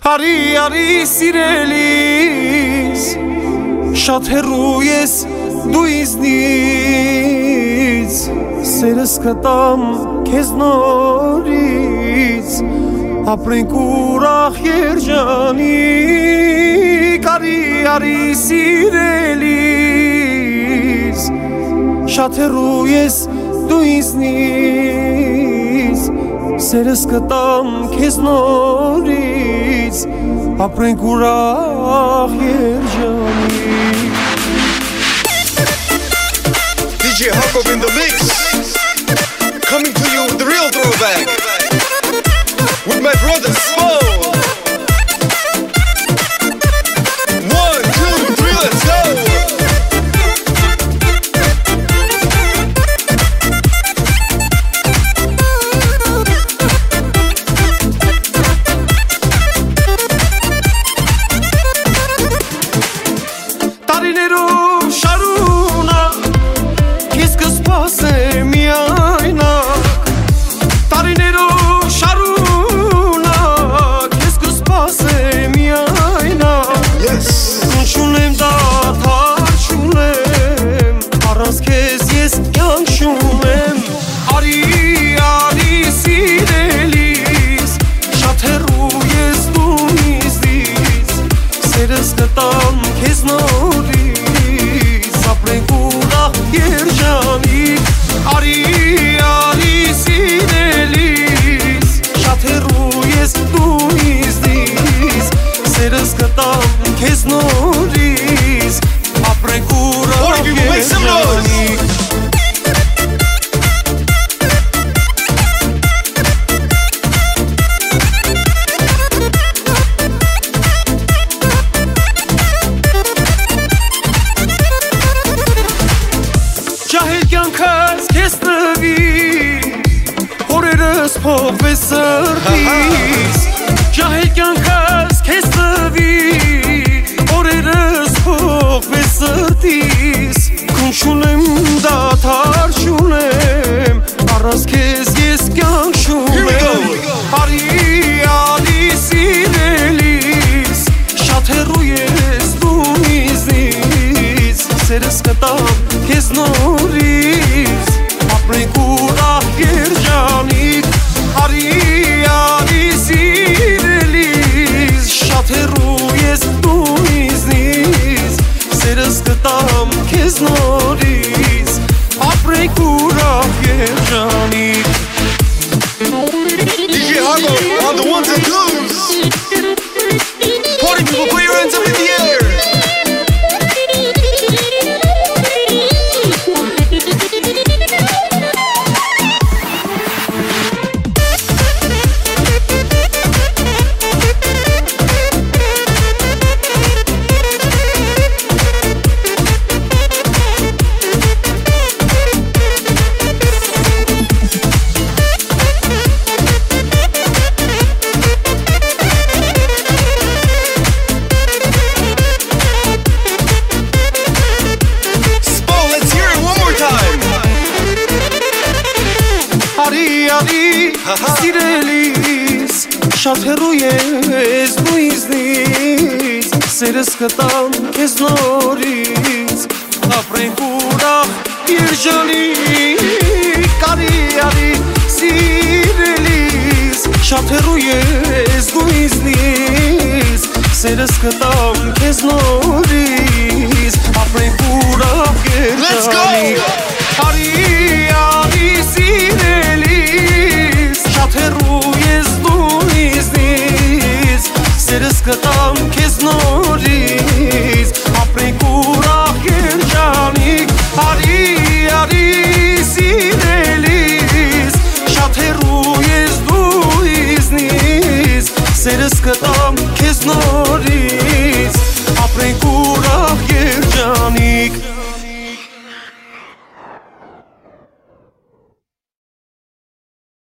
Արի սիրելիս, շատ հեռու ես դու ինձնից, սերս կտամ քեզ նորից, ապրենք ուրախ երջանիկ, արի սիրելիս, շատ հեռու ես դու ինձնից, սերս կտամ քեզ նորից, ապրենք ուրախ երջանիկ. DJ Jacob in the mix, coming to you with the real throwback, with my brother Small. 1, 2, 3, let's go. DJ Jacob on the ones and twos. Party people, put your hands up in the air. Սիրելիս, շատ հեռու ես դու ինձնից, սերս կտամ քեզ նորից, ապրենք ուրախ երջանիկ, արի սիրելիս, շատ հեռու ես դու ինձնից, սերս կտամ քեզ նորից, ապրենք ուրախ երջանիկ, արի սիրելիս, շատ հեռու ես դու ինձնից, սերս կտամ քեզ նորից, ապրենք ուրախ երջանիկ, արի սիրելիս, շատ հեռու ես դու ինձնից, սերս կտամ քեզ նորից.